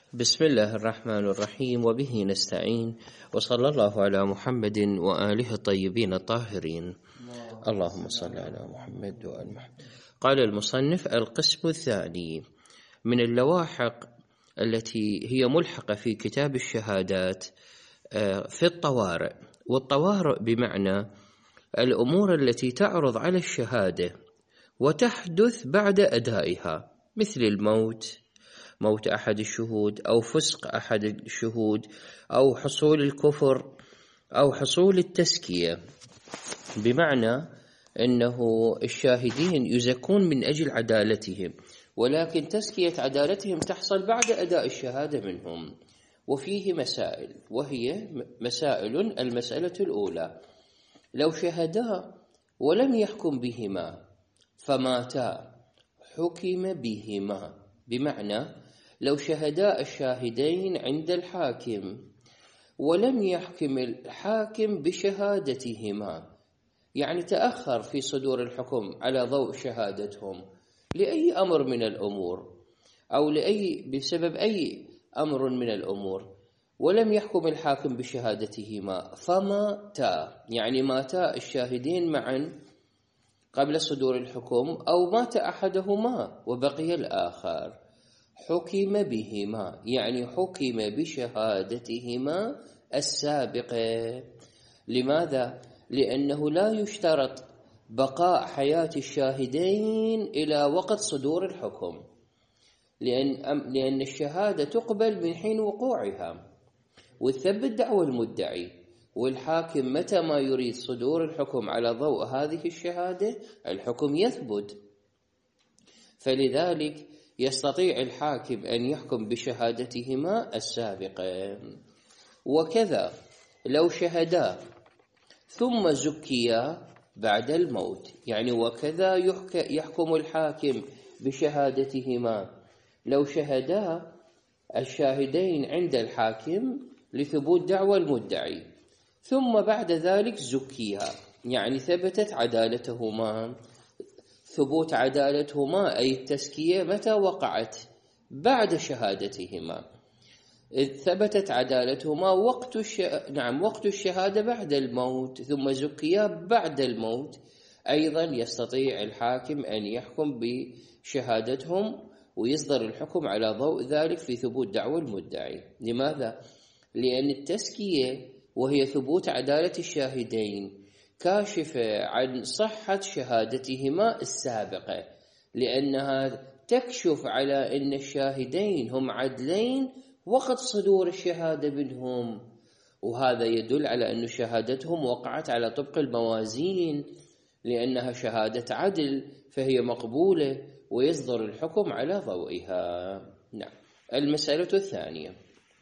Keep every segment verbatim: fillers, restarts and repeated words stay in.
بسم الله الرحمن الرحيم، وبه نستعين، وصلى الله على محمد وآله الطيبين الطاهرين. اللهم صل على محمد وآل محمد. قال المصنف: القسم الثاني من اللواحق التي هي ملحقة في كتاب الشهادات في الطوارئ. والطوارئ بمعنى الأمور التي تعرض على الشهادة وتحدث بعد أدائها، مثل الموت، موت أحد الشهود، أو فسق أحد الشهود، أو حصول الكفر، أو حصول التزكية. بمعنى أنه الشاهدين يزكون من أجل عدالتهم، ولكن تزكية عدالتهم تحصل بعد أداء الشهادة منهم. وفيه مسائل، وهي مسائل: المسألة الأولى: لو شهدا ولم يحكم بهما فماتا حكم بهما. بمعنى لو شهدا الشاهدين عند الحاكم ولم يحكم الحاكم بشهادتهما، يعني تأخر في صدور الحكم على ضوء شهادتهم لأي أمر من الأمور، أو لأي بسبب أي أمر من الأمور، ولم يحكم الحاكم بشهادتهما فماتا، يعني ماتا الشاهدين معا قبل صدور الحكم، أو مات أحدهما وبقي الآخر، حكم بهما، يعني حكم بشهادتهما السابقة. لماذا؟ لأنه لا يشترط بقاء حياة الشاهدين إلى وقت صدور الحكم، لأن لأن الشهادة تقبل من حين وقوعها، وتثبت دعوى المدعي، والحاكم متى ما يريد صدور الحكم على ضوء هذه الشهادة الحكم يثبت. فلذلك يستطيع الحاكم أن يحكم بشهادتهما السابقة. وكذا لو شهدا ثم زكيا بعد الموت، يعني وكذا يحكم الحاكم بشهادتهما لو شهدا الشاهدين عند الحاكم لثبوت دعوى المدعي، ثم بعد ذلك زكيا، يعني ثبتت عدالتهما. ثبوت عدالتهما أي التزكية متى وقعت؟ بعد شهادتهما. إذ ثبتت عدالتهما وقت الش... نعم وقت الشهادة بعد الموت، ثم زكيا بعد الموت. أيضا يستطيع الحاكم أن يحكم بشهادتهم ويصدر الحكم على ضوء ذلك في ثبوت دعوى المدعي. لماذا؟ لأن التزكية وهي ثبوت عدالة الشاهدين كاشفة عن صحة شهادتهما السابقة، لأنها تكشف على أن الشاهدين هم عدلين وقت صدور الشهادة منهم، وهذا يدل على أن شهادتهم وقعت على طبق الموازين، لأنها شهادة عدل فهي مقبولة ويصدر الحكم على ضوئها. نعم. المسألة الثانية: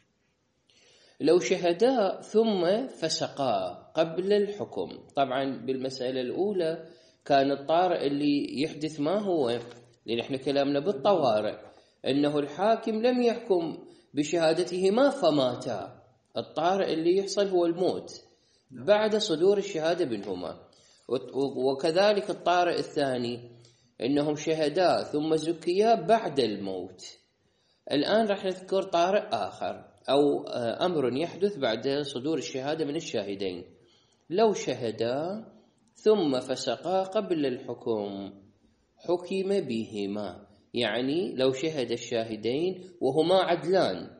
لو شهدا ثم فسقا قبل الحكم. طبعا بالمسألة الأولى كان الطارئ اللي يحدث ما هو، لأن احنا كلامنا بالطوارئ أنه الحاكم لم يحكم بشهادتهما فماتا. الطارئ اللي يحصل هو الموت بعد صدور الشهادة بينهما. وكذلك الطارئ الثاني أنهم شهدا ثم زكيا بعد الموت. الآن راح نذكر طارئ آخر أو أمر يحدث بعد صدور الشهادة من الشاهدين. لو شهدا ثم فسقا قبل الحكم حكم بهما، يعني لو شهد الشاهدين وهما عدلان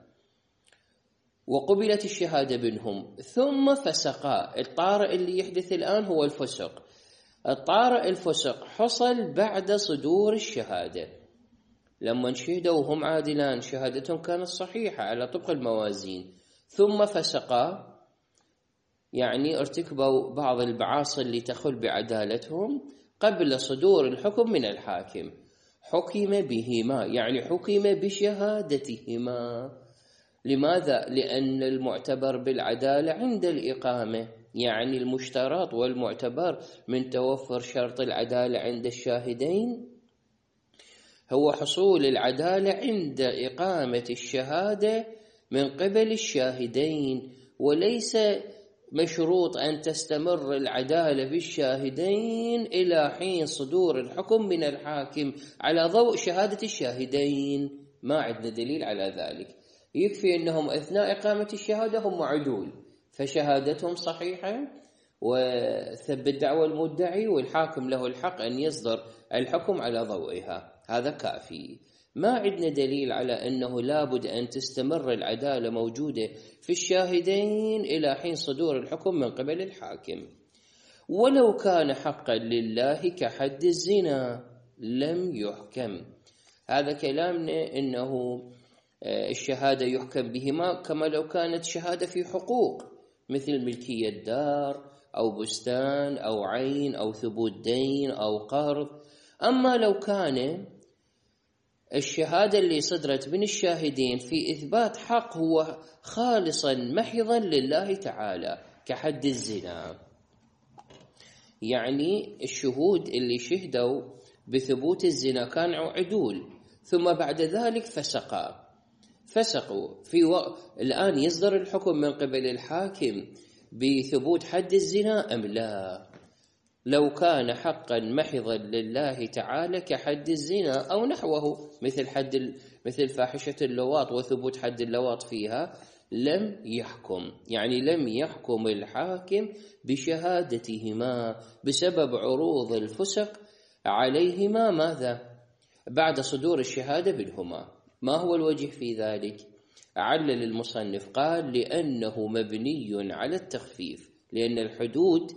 وقبلت الشهادة بينهم ثم فسقا. الطارئ اللي يحدث الآن هو الفسق. الطارئ الفسق حصل بعد صدور الشهادة، لما شهدوا وهم عادلان شهادتهم كانت صحيحة على طبق الموازين، ثم فسقا يعني ارتكبوا بعض المعاصي اللي تخل بعدالتهم قبل صدور الحكم من الحاكم، حكم بهما، يعني حكم بشهادتهما. لماذا؟ لأن المعتبر بالعدالة عند الإقامة، يعني المشترط والمعتبر من توفر شرط العدالة عند الشاهدين هو حصول العدالة عند إقامة الشهادة من قبل الشاهدين، وليس مشروط أن تستمر العدالة بالشاهدين إلى حين صدور الحكم من الحاكم على ضوء شهادة الشاهدين. ما عندنا دليل على ذلك. يكفي أنهم أثناء إقامة الشهادة هم عدول، فشهادتهم صحيحة وثبت دعوى المدعي، والحاكم له الحق أن يصدر الحكم على ضوئها، هذا كافي. ما عندنا دليل على أنه لابد أن تستمر العدالة موجودة في الشاهدين إلى حين صدور الحكم من قبل الحاكم. ولو كان حقا لله كحد الزنا لم يحكم. هذا كلامنا أنه الشهادة يحكم بهما كما لو كانت شهادة في حقوق مثل ملكية دار أو بستان أو عين أو ثبوت دين أو قرض. أما لو كان الشهادة اللي صدرت من الشاهدين في إثبات حق هو خالصا محضا لله تعالى كحد الزنا، يعني الشهود اللي شهدوا بثبوت الزنا كانوا عدول ثم بعد ذلك فسقا فسقوا في و... الآن يصدر الحكم من قبل الحاكم بثبوت حد الزنا أم لا؟ لو كان حقا محضا لله تعالى كحد الزنا أو نحوه مثل حد ال... مثل فاحشة اللواط وثبوت حد اللواط فيها لم يحكم، يعني لم يحكم الحاكم بشهادتهما بسبب عروض الفسق عليهما ماذا؟ بعد صدور الشهادة منهما. ما هو الوجه في ذلك؟ علل المصنف قال لأنه مبني على التخفيف، لأن الحدود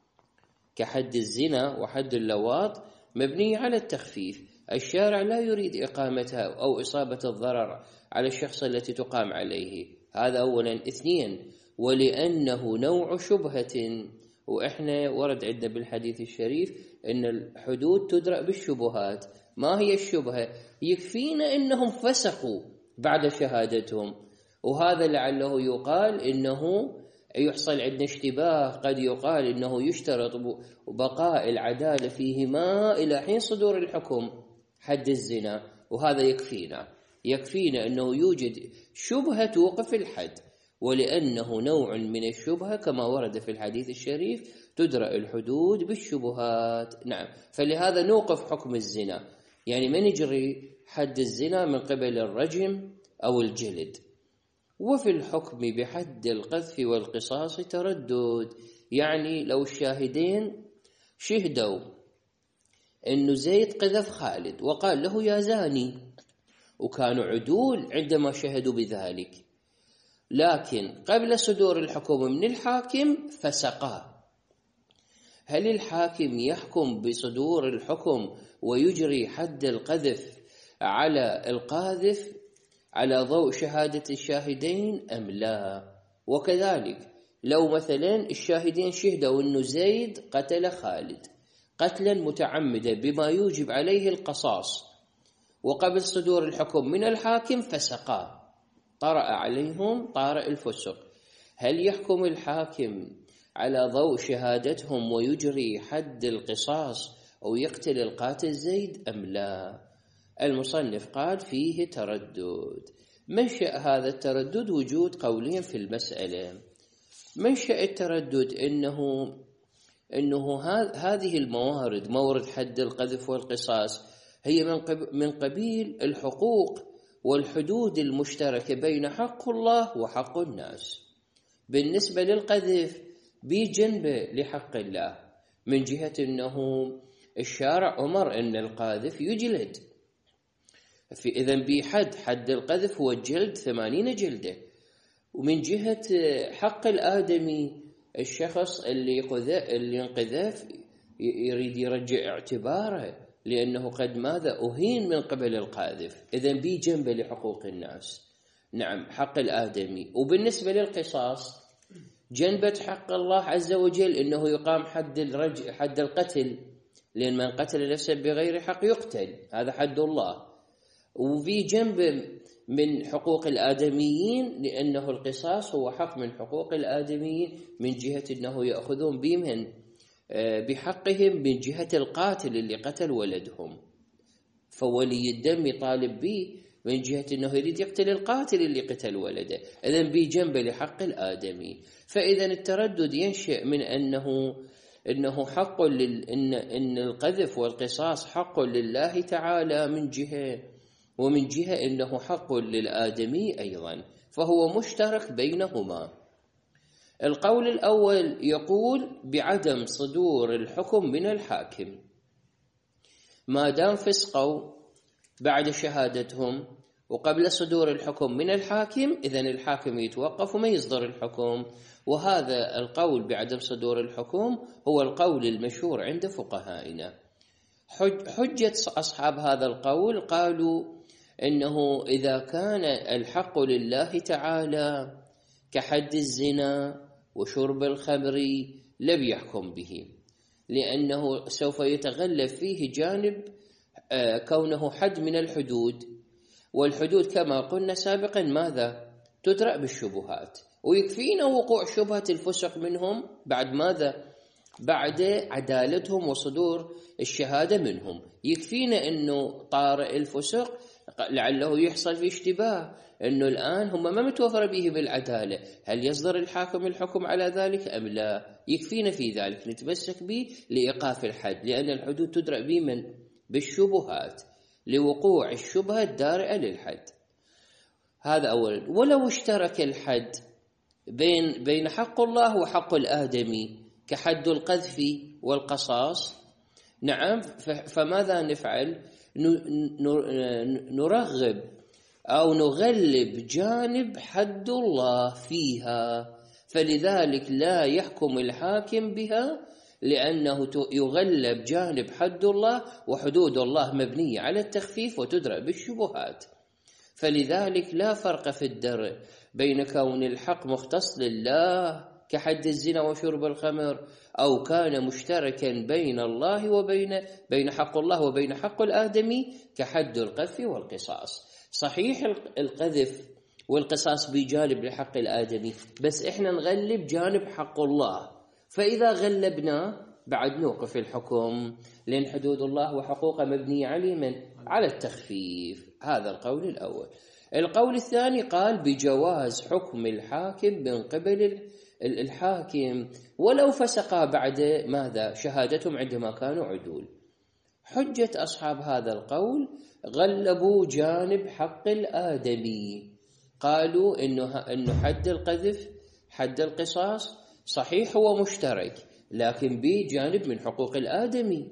كحد الزنا وحد اللواط مبني على التخفيف، الشارع لا يريد إقامتها أو إصابة الضرر على الشخص التي تقام عليه، هذا أولا. اثنين، ولأنه نوع شبهة، وإحنا ورد عندنا بالحديث الشريف أن الحدود تدرأ بالشبهات. ما هي الشبهة؟ يكفينا أنهم فسقوا بعد شهادتهم، وهذا لعله يقال إنه يحصل عندنا اشتباه، قد يقال إنه يشترط بقاء العدالة فيهما إلى حين صدور الحكم حد الزنا، وهذا يكفينا يكفينا أنه يوجد شبهة توقف الحد، ولأنه نوع من الشبهة كما ورد في الحديث الشريف تدرأ الحدود بالشبهات. نعم، فلهذا نوقف حكم الزنا، يعني ما نجري حد الزنا من قبل الرجم أو الجلد. وفي الحكم بحد القذف والقصاص تردد، يعني لو الشاهدين شهدوا أن زيد قذف خالد وقال له يا زاني، وكانوا عدول عندما شهدوا بذلك، لكن قبل صدور الحكم من الحاكم فسقا، هل الحاكم يحكم بصدور الحكم ويجري حد القذف على القاذف على ضوء شهادة الشاهدين أم لا؟ وكذلك لو مثلا الشاهدين شهدوا أن زيد قتل خالد قتلا متعمدا بما يوجب عليه القصاص، وقبل صدور الحكم من الحاكم فسقا، طرأ عليهم طارئ الفسق، هل يحكم الحاكم على ضوء شهادتهم ويجري حد القصاص أو يقتل القاتل زيد أم لا؟ المصنف قال فيه تردد. منشأ هذا التردد وجود قولين في المسألة. منشأ التردد إنه إنه هذه الموارد، مورد حد القذف والقصاص، هي من قبيل الحقوق والحدود المشتركة بين حق الله وحق الناس. بالنسبة للقذف بجنبه لحق الله، من جهة أنه الشارع أمر أن القاذف يجلد، في إذن بحد حد القذف هو الجلد ثمانين جلدة. ومن جهة حق الآدمي، الشخص اللي اللي انقذف يريد يرجع اعتباره لأنه قد ماذا أهين من قبل القاذف، إذن بجنبه لحقوق الناس. نعم، حق الآدمي. وبالنسبة للقصاص جنبت حق الله عز وجل إنه يقام حد الرج حد القتل، لأن من قتل نفسه بغير حق يقتل، هذا حد الله. وفي جنب من حقوق الآدميين، لأنه القصاص هو حق من حقوق الآدميين من جهة أنه يأخذون بهم بحقهم من جهة القاتل اللي قتل ولدهم، فولي الدم يطالب به من جهة أنه يريد يقتل القاتل اللي قتل ولده، إذن بجنب لحق الآدمي. فإذا التردد ينشأ من أنه إنه حق لل... إن... إن القذف والقصاص حق لله تعالى من جهة، ومن جهة أنه حق للآدمي أيضا، فهو مشترك بينهما. القول الأول يقول بعدم صدور الحكم من الحاكم، ما دام فسقوا بعد شهادتهم وقبل صدور الحكم من الحاكم، إذن الحاكم يتوقف وما يصدر الحكم. وهذا القول بعدم صدور الحكم هو القول المشهور عند فقهائنا. حجة أصحاب هذا القول قالوا إنه إذا كان الحق لله تعالى كحد الزنا وشرب الخمر لم يحكم به، لأنه سوف يتغلب فيه جانب كونه حد من الحدود، والحدود كما قلنا سابقا ماذا؟ تدرأ بالشبهات، ويكفينا وقوع شبهة الفسق منهم بعد ماذا؟ بعد عدالتهم وصدور الشهادة منهم. يكفينا أنه طارئ الفسق لعله يحصل في اشتباه أنه الآن هم ما متوفر به بالعدالة، هل يصدر الحاكم الحكم على ذلك أم لا؟ يكفينا في ذلك نتمسك به لإيقاف الحد، لأن الحدود تدرأ بمن؟ بالشبهات، لوقوع الشبهة الدارئة للحد. هذا أولا. ولو اشترك الحد بين بين حق الله وحق الآدمي كحد القذف والقصاص، نعم، فماذا نفعل؟ نرغب أو نغلب جانب حد الله فيها، فلذلك لا يحكم الحاكم بها، لأنه يغلب جانب حد الله، وحدود الله مبنية على التخفيف وتدرأ بالشبهات. فلذلك لا فرق في الدرء بين كون الحق مختص لله كحد الزنا وشرب الخمر، أو كان مشتركا بين الله وبين بين حق الله وبين حق الآدمي كحد القذف والقصاص. صحيح القذف والقصاص بجانب لحق الآدمي، بس إحنا نغلب جانب حق الله، فإذا غلبنا بعد نوقف الحكم، لأن حدود الله وحقوقه مبنية على من؟ على التخفيف. هذا القول الأول. القول الثاني قال بجواز حكم الحاكم من قبل الحاكم ولو فسقا بعد ماذا؟ شهادتهم عندما كانوا عدول. حجة أصحاب هذا القول غلبوا جانب حق الآدمي، قالوا إنه إنه حد القذف حد القصاص صحيح هو مشترك، لكن بجانب من حقوق الآدمي،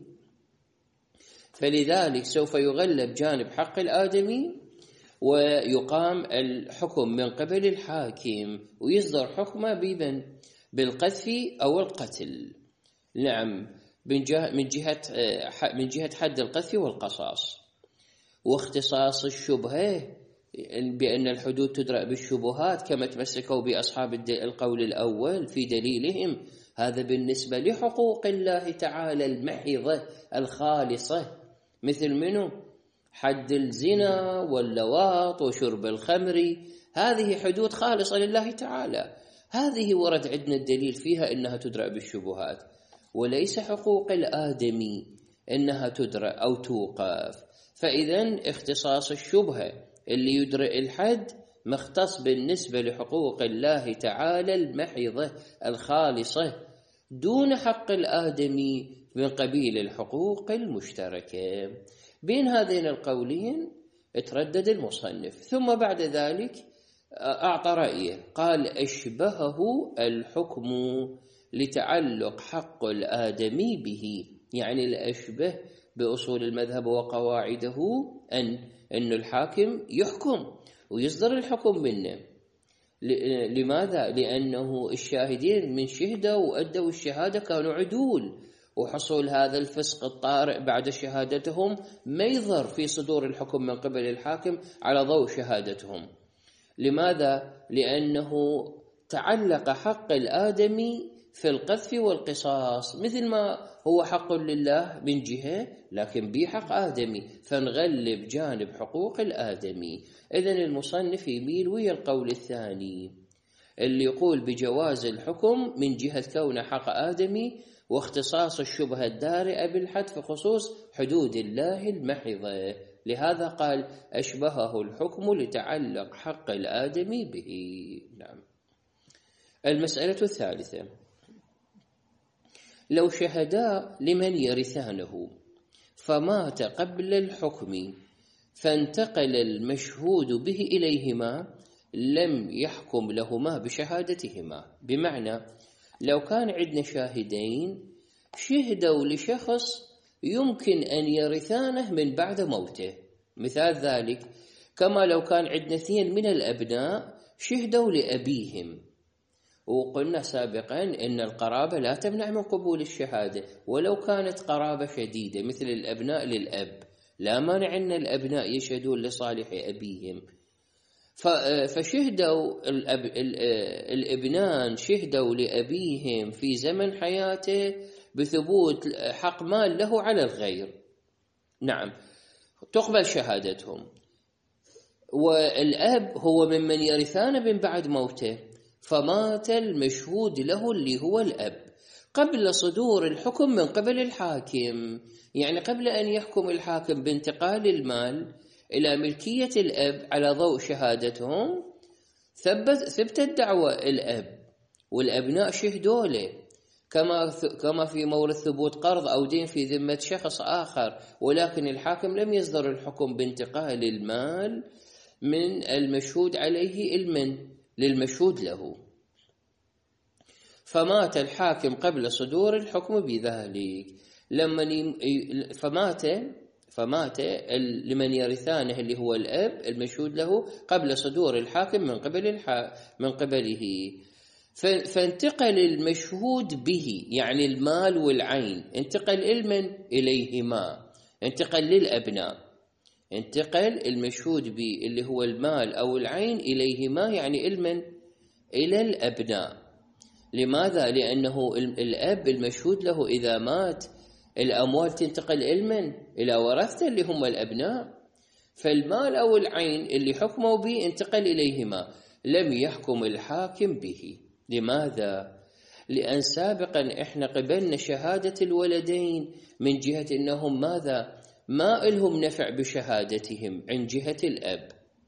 فلذلك سوف يغلب جانب حق الآدمي ويقام الحكم من قبل الحاكم، ويصدر حكمه بمن؟ بالقذف أو القتل. نعم، من جهة من جهة من جهة حد القذف والقصاص. واختصاص الشبهة بأن الحدود تدرأ بالشبهات كما تمسكوا بأصحاب القول الأول في دليلهم، هذا بالنسبة لحقوق الله تعالى المحضة الخالصة، مثل منه؟ حد الزنا واللواط وشرب الخمر، هذه حدود خالصة لله تعالى، هذه ورد عندنا الدليل فيها إنها تدرأ بالشبهات، وليس حقوق الآدمي إنها تدرأ أو توقف. فإذن اختصاص الشبهة اللي يدرئ الحد مختص بالنسبة لحقوق الله تعالى المحضة الخالصة دون حق الآدمي من قبيل الحقوق المشتركة. بين هذين القولين اتردد المصنف، ثم بعد ذلك أعطى رأيه، قال أشبهه الحكم لتعلق حق الآدمي به، يعني الأشبه بأصول المذهب وقواعده أن أن الحاكم يحكم ويصدر الحكم منه. لماذا؟ لأنه الشاهدين من شهدوا وأدوا الشهادة كانوا عدول، وحصول هذا الفسق الطارئ بعد شهادتهم ما يضر في صدور الحكم من قبل الحاكم على ضوء شهادتهم. لماذا؟ لأنه تعلق حق الآدمي في القذف والقصاص، مثل ما هو حق لله من جهة، لكن به حق آدمي، فنغلب جانب حقوق الآدمي. إذن المصنف يميل ويا القول الثاني اللي يقول بجواز الحكم من جهة كون حق آدمي واختصاص الشبهة الدارئة بالحد في خصوص حدود الله المحضة. لهذا قال أشبهه الحكم لتعلق حق الآدمي به. نعم. المسألة الثالثة، لو شهدا لمن يرثانه فمات قبل الحكم فانتقل المشهود به إليهما لم يحكم لهما بشهادتهما. بمعنى لو كان عندنا شاهدين شهدوا لشخص يمكن أن يرثانه من بعد موته، مثال ذلك كما لو كان عندنا اثنين من الأبناء شهدوا لأبيهم، وقلنا سابقا إن القرابة لا تمنع من قبول الشهادة ولو كانت قرابة شديدة مثل الأبناء للأب، لا مانع أن الأبناء يشهدون لصالح أبيهم. فشهدوا الأب الابنان شهدوا لأبيهم في زمن حياته بثبوت حق مال له على الغير، نعم تقبل شهادتهم. والأب هو ممن يرثان من بعد موته، فمات المشهود له اللي هو الأب قبل صدور الحكم من قبل الحاكم، يعني قبل أن يحكم الحاكم بانتقال المال إلى ملكية الأب على ضوء شهادتهم ثبت ثبتت دعوى الأب والأبناء شهدوا له، كما كما في مورد ثبوت قرض أو دين في ذمة شخص آخر، ولكن الحاكم لم يصدر الحكم بانتقال المال من المشهود عليه المن للمشهود له، فمات الحاكم قبل صدور الحكم بذلك. لما فمات فمات لمن يرثانه اللي هو الأب المشهود له قبل صدور الحاكم من قبل الح... من قبله، فانتقل المشهود به يعني المال والعين، انتقل المن إليهما، انتقل للأبناء، انتقل المشهود به اللي هو المال أو العين إليهما يعني المن إلى الأبناء. لماذا؟ لأنه الأب المشهود له إذا مات الأموال تنتقل المن إلى ورثته اللي هم الأبناء، فالمال أو العين اللي حكموا به انتقل إليهما، لم يحكم الحاكم به. لماذا؟ لأن سابقا إحنا قبلنا شهادة الولدين من جهة أنهم ماذا؟ ما لهم نفع بشهادتهم عن جهة الأب،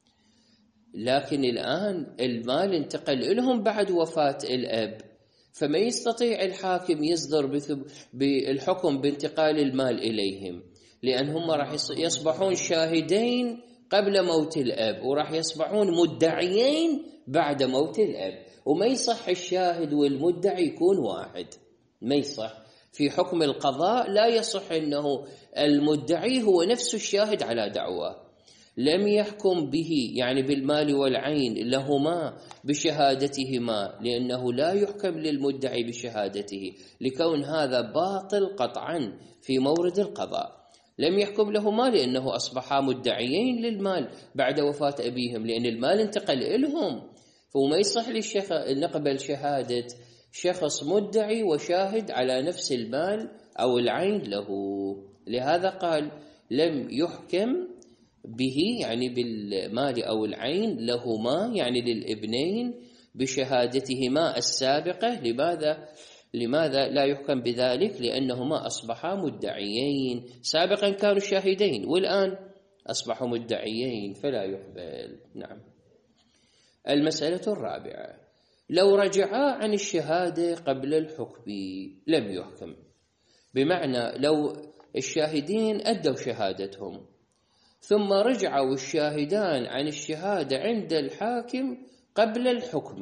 لكن الآن المال انتقل لهم بعد وفاة الأب، فما يستطيع الحاكم يصدر بالحكم بانتقال المال إليهم، لأنهم راح يصبحون شاهدين قبل موت الأب وراح يصبحون مدعيين بعد موت الأب، وما يصح الشاهد والمدعي يكون واحد، ما يصح في حكم القضاء، لا يصح أنه المدعي هو نفس الشاهد على دعواه. لم يحكم به يعني بالمال والعين لهما بشهادتهما، لأنه لا يحكم للمدعي بشهادته لكون هذا باطل قطعا في مورد القضاء. لم يحكم لهما لأنه أصبحا مدعيين للمال بعد وفاة أبيهم، لأن المال انتقل لهم، فما يصح للشخص نقبل شهادة شخص مدعي وشاهد على نفس المال أو العين له. لهذا قال لم يحكم به يعني بالمال أو العين لهما يعني للابنين بشهادتهما السابقة. لماذا؟ لماذا لا يحكم بذلك؟ لأنهما أصبحا مدعيين، سابقا كانوا شاهدين والآن أصبحوا مدعيين فلا يقبل. نعم. المسألة الرابعة، لو رجعا عن الشهادة قبل الحكم لم يحكم، بمعنى لو الشاهدين أدوا شهادتهم ثم رجعوا الشاهدان عن الشهادة عند الحاكم قبل الحكم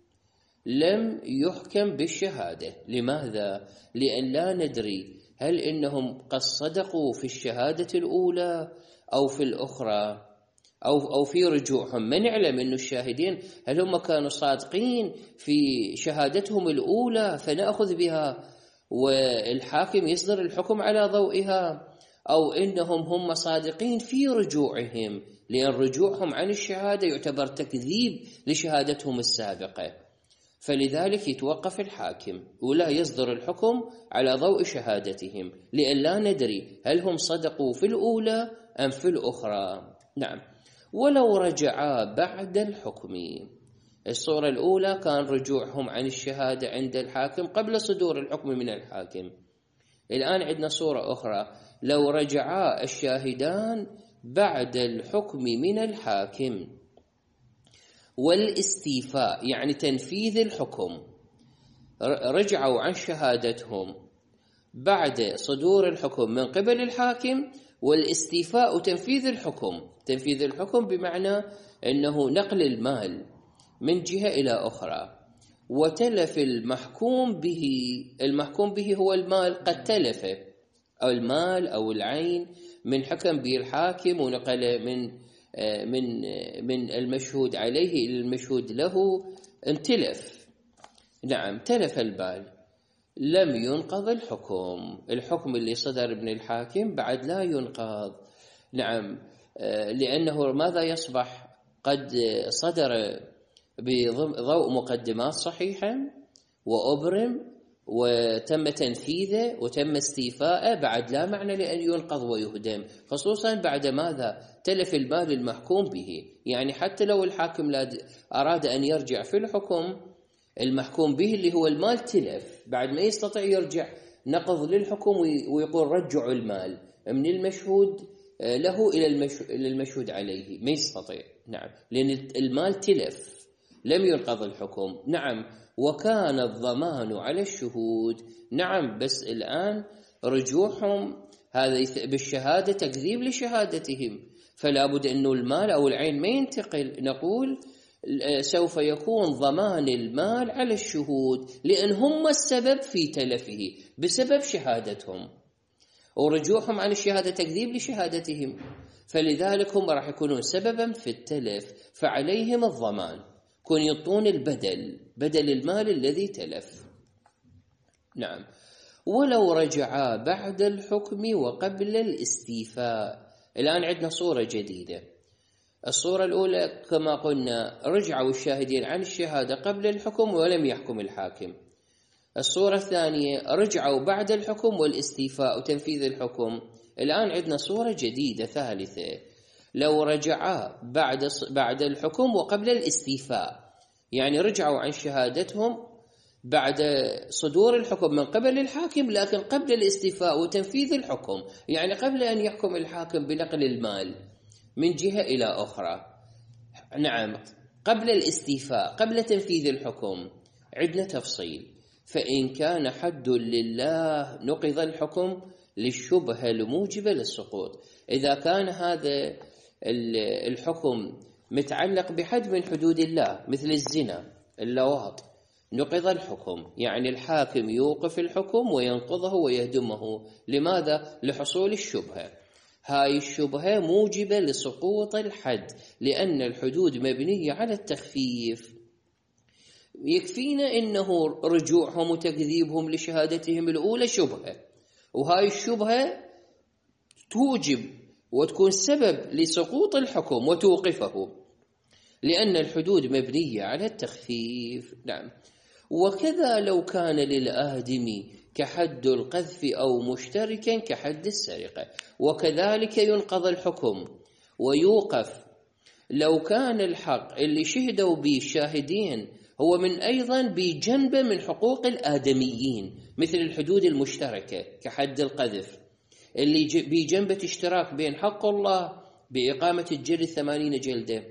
لم يحكم بالشهادة. لماذا؟ لأن لا ندري هل إنهم قد صدقوا في الشهادة الأولى أو في الأخرى أو أو في رجوعهم. ما نعلم إنه الشاهدين هل هم كانوا صادقين في شهادتهم الأولى فنأخذ بها والحاكم يصدر الحكم على ضوئها، أو إنهم هم صادقين في رجوعهم، لأن رجوعهم عن الشهادة يعتبر تكذيب لشهادتهم السابقة، فلذلك يتوقف الحاكم ولا يصدر الحكم على ضوء شهادتهم، لأن لا ندري هل هم صدقوا في الأولى أم في الأخرى. نعم. ولو رجعا بعد الحكم، الصورة الأولى كان رجوعهم عن الشهادة عند الحاكم قبل صدور الحكم من الحاكم، الآن عندنا صورة أخرى، لو رجعا الشاهدان بعد الحكم من الحاكم والاستيفاء يعني تنفيذ الحكم، رجعوا عن شهادتهم بعد صدور الحكم من قبل الحاكم والاستيفاء تنفيذ الحكم. تنفيذ الحكم بمعنى أنه نقل المال من جهة إلى أخرى. وتلف المحكوم به، المحكوم به هو المال قد تلف، أو المال أو العين من حكم به الحاكم ونقل من من من المشهود عليه إلى المشهود له، امتلف. نعم، تلف المال، لم ينقض الحكم. الحكم اللي صدر من الحاكم بعد لا ينقض. نعم، لأنه ماذا يصبح؟ قد صدر بضوء مقدمات صحيحة وأبرم وتم تنفيذه وتم استيفاءه، بعد لا معنى لأن ينقض ويهدم، خصوصا بعد ماذا؟ تلف المال المحكوم به. يعني حتى لو الحاكم أراد أن يرجع في الحكم، المحكوم به اللي هو المال تلف، بعد ما يستطيع يرجع نقض للحكم ويقول رجعوا المال من المشهود له إلى المشهود عليه، ما يستطيع. نعم، لأن المال تلف، لم ينقض الحكم. نعم، وكان الضمان على الشهود. نعم، بس الآن رجوعهم هذا بالشهادة تكذيب لشهادتهم، فلا بد أنه المال أو العين ما ينتقل. نقول سوف يكون ضمان المال على الشهود، لأن هم السبب في تلفه بسبب شهادتهم، ورجوعهم عن الشهادة تكذيب لشهادتهم، فلذلك هم راح يكونون سببا في التلف، فعليهم الضمان، كون يعطون البدل، بدل المال الذي تلف. نعم، ولو رجعا بعد الحكم وقبل الاستيفاء. الآن عندنا صورة جديدة. الصورة الأولى كما قلنا رجعوا الشاهدين عن الشهادة قبل الحكم ولم يحكم الحاكم. الصورة الثانية رجعوا بعد الحكم والاستيفاء وتنفيذ الحكم. الآن عندنا صورة جديدة ثالثة، لو رجعا بعد بعد الحكم وقبل الاستيفاء، يعني رجعوا عن شهادتهم بعد صدور الحكم من قبل الحاكم، لكن قبل الاستيفاء وتنفيذ الحكم، يعني قبل أن يحكم الحاكم بنقل المال من جهة إلى أخرى. نعم، قبل الاستيفاء، قبل تنفيذ الحكم. عندنا تفصيل، فإن كان حد لله نقض الحكم للشبهة الموجبة للسقوط. إذا كان هذا الحكم متعلق بحد من حدود الله مثل الزنا، اللواط، نقض الحكم، يعني الحاكم يوقف الحكم وينقضه ويهدمه. لماذا؟ لحصول الشبهة. هاي الشبهة موجبة لسقوط الحد، لأن الحدود مبنية على التخفيف. يكفينا إنه رجوعهم وتكذيبهم لشهادتهم الأولى شبهة، وهاي الشبهة توجب وتكون سبب لسقوط الحكم وتوقفه، لأن الحدود مبنية على التخفيف. نعم، وكذا لو كان للآدمي كحد القذف أو مشتركا كحد السرقة، وكذلك ينقض الحكم ويوقف لو كان الحق اللي شهدوا به الشاهدين هو من أيضا بجنبه من حقوق الآدميين، مثل الحدود المشتركة كحد القذف اللي بجنبه اشتراك بين حق الله بإقامة الجلد ثمانين جلدة،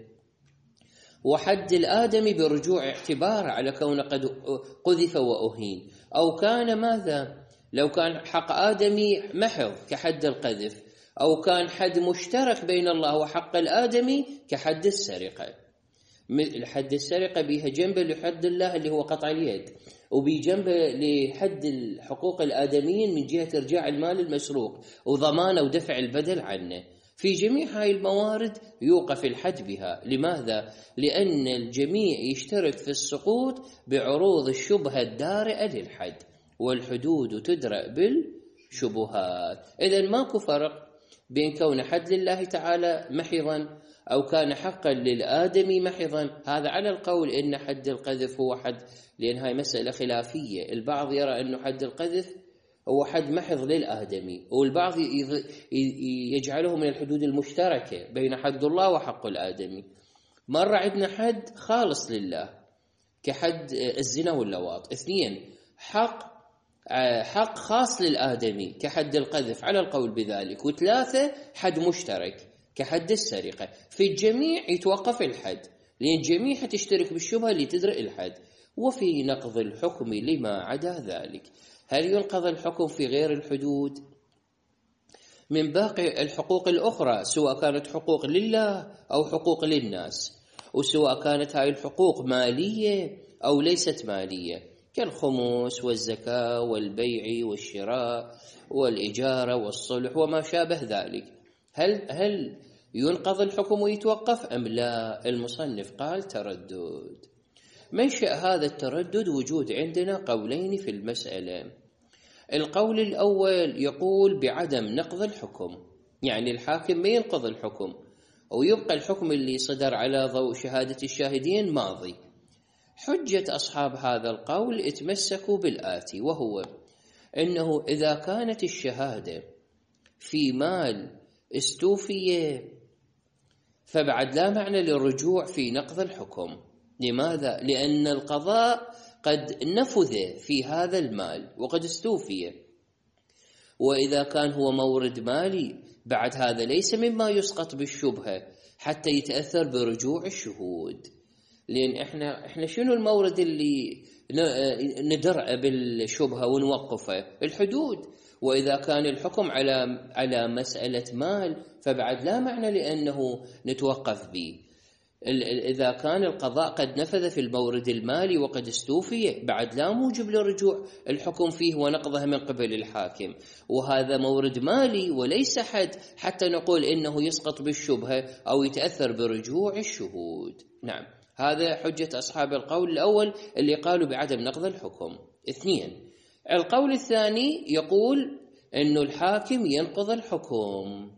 وحد الآدمي برجوع اعتبار على كون قد قذف وأهين. أو كان ماذا؟ لو كان حق آدمي محض كحد القذف، أو كان حد مشترك بين الله وحق الآدمي كحد السرقة. الحد السرقة بها جنبه لحد الله اللي هو قطع اليد، وبجنبه لحد الحقوق الآدميين من جهة إرجاع المال المسروق وضمانه ودفع البدل عنه. في جميع هاي الموارد يوقف الحد بها. لماذا؟ لأن الجميع يشترك في السقوط بعروض الشبهة الدارئة للحد، والحدود تدرأ بالشبهات. إذن ماكو فرق بين كون حد لله تعالى محضا أو كان حقا للآدمي محضا. هذا على القول إن حد القذف هو حد، لأن هاي مسألة خلافية. البعض يرى أنه حد القذف هو حد محض للآدمي، والبعض يجعله من الحدود المشتركة بين حد الله وحق الآدمي. مرة عندنا حد خالص لله كحد الزنا واللواط. اثنين، حق حق خاص للآدمي كحد القذف على القول بذلك. وثلاثة، حد مشترك كحد السرقة. في الجميع يتوقف الحد، لأن الجميع تشترك بالشبهة اللي تدرئ الحد. وفي نقض الحكم لما عدا ذلك، هل ينقض الحكم في غير الحدود؟ من باقي الحقوق الأخرى، سواء كانت حقوق لله أو حقوق للناس، وسواء كانت هاي الحقوق مالية أو ليست مالية، كالخمس والزكاة والبيع والشراء والإجارة والصلح وما شابه ذلك. هل هل ينقض الحكم ويتوقف أم لا؟ المصنف قال تردد. منشأ هذا التردد وجود عندنا قولين في المسألة. القول الأول يقول بعدم نقض الحكم، يعني الحاكم ما ينقض الحكم ويبقى الحكم اللي صدر على ضوء شهادة الشاهدين ماضي. حجة أصحاب هذا القول اتمسكوا بالآتي، وهو أنه إذا كانت الشهادة في مال استوفية فبعد لا معنى للرجوع في نقض الحكم. لماذا؟ لأن القضاء قد نفذ في هذا المال وقد استوفي، وإذا كان هو مورد مالي بعد هذا ليس مما يسقط بالشبهة حتى يتأثر برجوع الشهود. لأن إحنا إحنا شنو المورد اللي ندرأ بالشبهة ونوقفه؟ الحدود. وإذا كان الحكم على على مسألة مال فبعد لا معنى لأنه نتوقف به. إذا كان القضاء قد نفذ في المورد المالي وقد استوفي بعد لا موجب لرجوع الحكم فيه ونقضه من قبل الحاكم، وهذا مورد مالي وليس حد حتى نقول إنه يسقط بالشبهة أو يتأثر برجوع الشهود. نعم، هذا حجة أصحاب القول الأول اللي قالوا بعدم نقض الحكم. اثنين، القول الثاني يقول إنه الحاكم ينقض الحكم.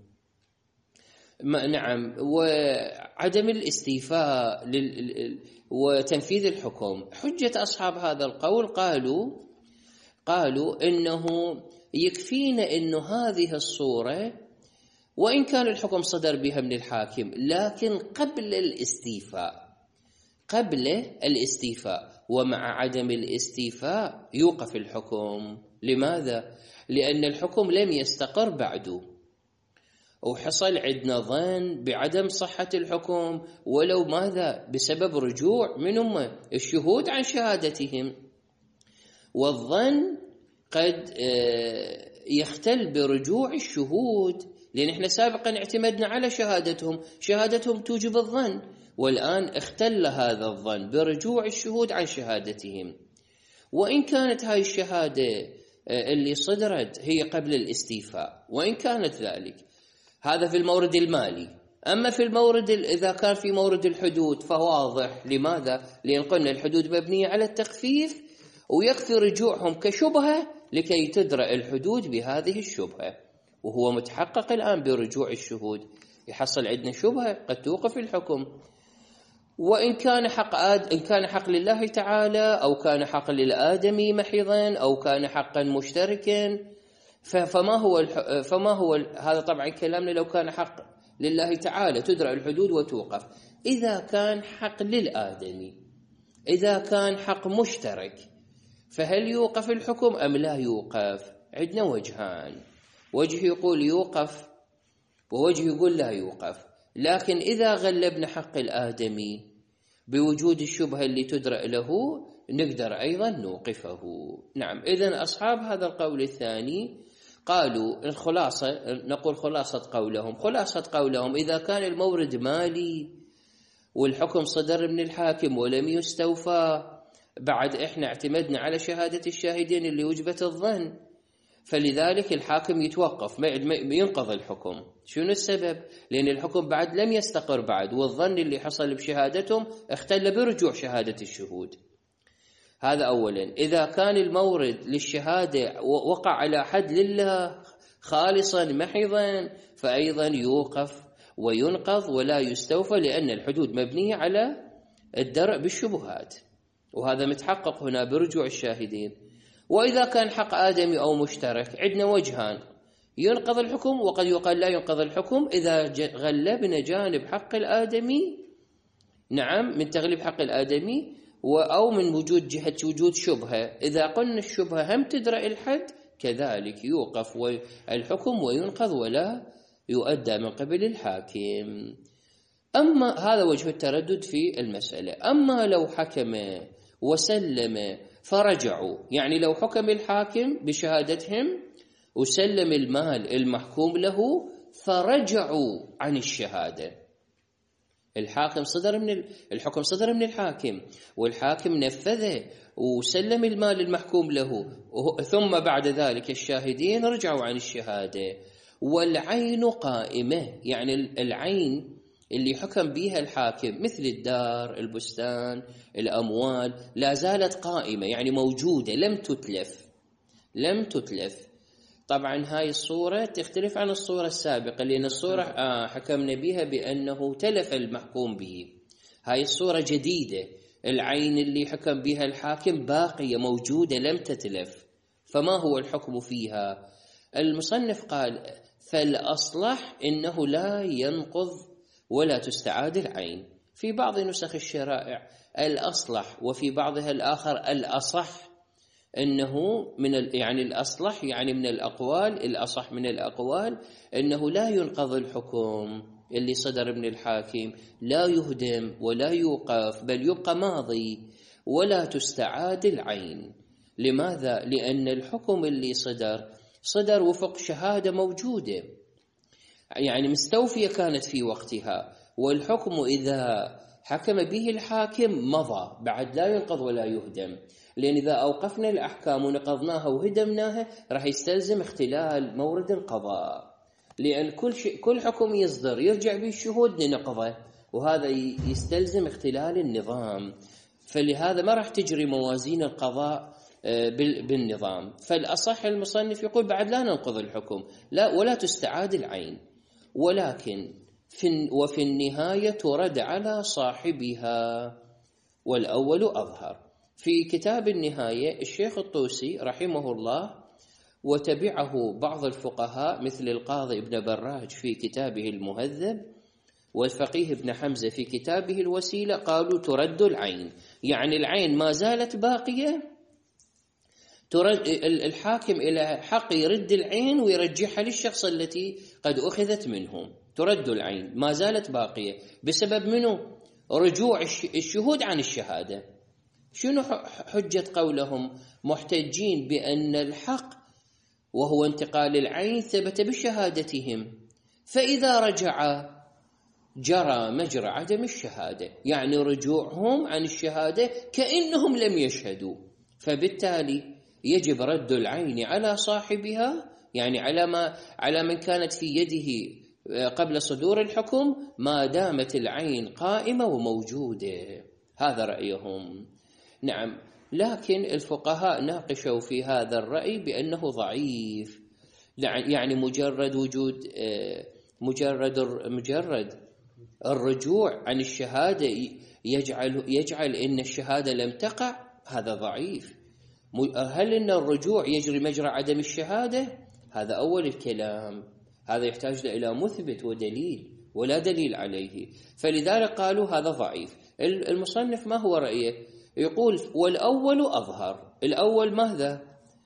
نعم، وعدم الاستيفاء وتنفيذ الحكم. حجة أصحاب هذا القول قالوا قالوا إنه يكفينا إنه هذه الصورة وإن كان الحكم صدر بها من الحاكم لكن قبل الاستيفاء قبل الاستيفاء ومع عدم الاستيفاء يوقف الحكم. لماذا؟ لأن الحكم لم يستقر بعده، وحصل عندنا ظن بعدم صحة الحكم ولو ماذا؟ بسبب رجوع من هم الشهود عن شهادتهم، والظن قد يختل برجوع الشهود، لأن احنا سابقا اعتمدنا على شهادتهم، شهادتهم توجب الظن، والآن اختل هذا الظن برجوع الشهود عن شهادتهم. وإن كانت هاي الشهادة اللي صدرت هي قبل الاستيفاء، وإن كانت ذلك، هذا في المورد المالي. أما في المورد إذا كان في مورد الحدود فواضح. لماذا؟ لأن قلنا الحدود مبنية على التخفيف ويكفي رجوعهم كشبهة لكي تدرأ الحدود بهذه الشبهة، وهو متحقق الآن برجوع الشهود. يحصل عندنا شبهة قد توقف الحكم. وإن كان حق آد... إن كان حق لله تعالى أو كان حق للآدمي محضا أو كان حقا مشتركا، فما هو الح... فما هو ال... هذا طبعا كلامنا لو كان حق لله تعالى تدرأ الحدود وتوقف. إذا كان حق للآدمي، إذا كان حق مشترك، فهل يوقف الحكم أم لا يوقف؟ عندنا وجهان، وجه يقول يوقف ووجه يقول لا يوقف. لكن إذا غلبنا حق الآدمي بوجود الشبهة اللي تدرأ له نقدر أيضا نوقفه. نعم، إذن أصحاب هذا القول الثاني قالوا الخلاصة، نقول خلاصة قولهم خلاصة قولهم إذا كان المورد مالي والحكم صدر من الحاكم ولم يستوفى، بعد إحنا اعتمدنا على شهادة الشاهدين اللي وجبت الظن، فلذلك الحاكم يتوقف ما ينقض الحكم. شنو السبب؟ لأن الحكم بعد لم يستقر بعد، والظن اللي حصل بشهادتهم اختل برجوع شهادة الشهود. هذا أولا. إذا كان المورد للشهادة وقع على حد لله خالصا محضا فأيضا يوقف وينقض ولا يستوفى، لأن الحدود مبنية على الدرء بالشبهات، وهذا متحقق هنا برجوع الشاهدين. وإذا كان حق آدمي أو مشترك عندنا وجهان، ينقض الحكم وقد يقال لا ينقض الحكم إذا غلبنا جانب حق الآدمي، نعم، من تغليب حق الآدمي، أو من وجود جهة وجود شبهة. إذا قلنا الشبهة هم تدرأ الحد كذلك يوقف الحكم وينقض ولا يؤدى من قبل الحاكم. أما هذا وجه التردد في المسألة. أما لو حكم وسلم فرجعوا، يعني لو حكم الحاكم بشهادتهم وسلم المال المحكوم له فرجعوا عن الشهادة. الحاكم صدر من الحكم صدر من الحاكم، والحاكم نفذه وسلم المال المحكوم له، ثم بعد ذلك الشاهدين رجعوا عن الشهادة والعين قائمة. يعني العين اللي حكم بها الحاكم مثل الدار، البستان، الأموال لا زالت قائمة، يعني موجودة لم تتلف لم تتلف. طبعا هاي الصورة تختلف عن الصورة السابقة، لأن الصورة آه حكمنا بها بأنه تلف المحكوم به. هاي الصورة جديدة، العين اللي حكم بها الحاكم باقية موجودة لم تتلف. فما هو الحكم فيها؟ المصنف قال فالأصلح إنه لا ينقض ولا تستعاد العين. في بعض نسخ الشرائع الأصلح، وفي بعضها الآخر الأصح، إنه من يعني الأصلح يعني من الأقوال، الأصح من الأقوال إنه لا ينقض الحكم اللي صدر من الحاكم، لا يهدم ولا يوقف، بل يبقى ماضي ولا تستعاد العين. لماذا؟ لأن الحكم اللي صدر صدر وفق شهادة موجودة، يعني مستوفية كانت في وقتها، والحكم إذا حكم به الحاكم مضى بعد لا ينقض ولا يهدم. لأن إذا أوقفنا الأحكام ونقضناها وهدمناها راح يستلزم اختلال مورد القضاء، لأن كل شيء كل حكم يصدر يرجع به الشهود لنقضه، وهذا يستلزم اختلال النظام. فلهذا ما راح تجري موازين القضاء بالنظام. فالأصح المصنف يقول بعد لا ننقض الحكم لا ولا تستعاد العين، ولكن في وفي النهاية ترد على صاحبها، والأول أظهر. في كتاب النهاية الشيخ الطوسي رحمه الله وتبعه بعض الفقهاء مثل القاضي ابن براج في كتابه المهذب، والفقيه ابن حمزة في كتابه الوسيلة، قالوا ترد العين، يعني العين ما زالت باقية، ترد الحاكم إلى حق يرد العين ويرجعها للشخص التي قد أخذت منهم. ترد العين ما زالت باقية بسبب منه رجوع الشهود عن الشهادة. شنو حجة قولهم؟ محتجين بأن الحق وهو انتقال العين ثبت بشهادتهم، فإذا رجع جرى مجرى عدم الشهادة، يعني رجوعهم عن الشهادة كأنهم لم يشهدوا، فبالتالي يجب رد العين على صاحبها، يعني على ما على من كانت في يده قبل صدور الحكم ما دامت العين قائمة وموجودة. هذا رأيهم. نعم، لكن الفقهاء ناقشوا في هذا الرأي بأنه ضعيف، يعني مجرد وجود مجرد مجرد الرجوع عن الشهادة يجعل يجعل إن الشهادة لم تقع، هذا ضعيف. هل إن الرجوع يجري مجرى عدم الشهادة؟ هذا أول الكلام، هذا يحتاج إلى مثبت ودليل، ولا دليل عليه، فلذلك قالوا هذا ضعيف. المصنف ما هو رأيه؟ يقول والأول أظهر. الأول ماذا؟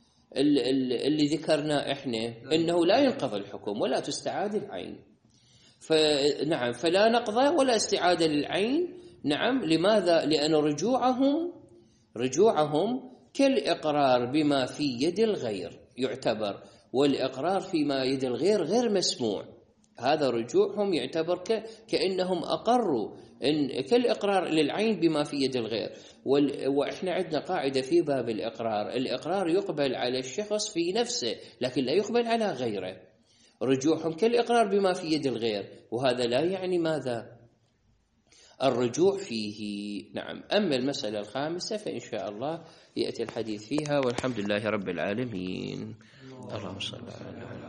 اللي ذكرنا إحنا إنه لا ينقض الحكم ولا تستعاد العين. فنعم، فلا نقض ولا استعادة للعين. نعم، لماذا؟ لأن رجوعهم رجوعهم كالإقرار بما في يد الغير يعتبر، والإقرار فيما يد الغير غير مسموع. هذا رجوعهم يعتبر كأنهم أقروا إن كالإقرار للعين بما في يد الغير. وإحنا عندنا قاعدة في باب الإقرار، الإقرار يقبل على الشخص في نفسه لكن لا يقبل على غيره. رجوعهم كالإقرار بما في يد الغير، وهذا لا يعني ماذا؟ الرجوع فيه. نعم. أما المسألة الخامسة فإن شاء الله يأتي الحديث فيها، والحمد لله رب العالمين. اللهم صل على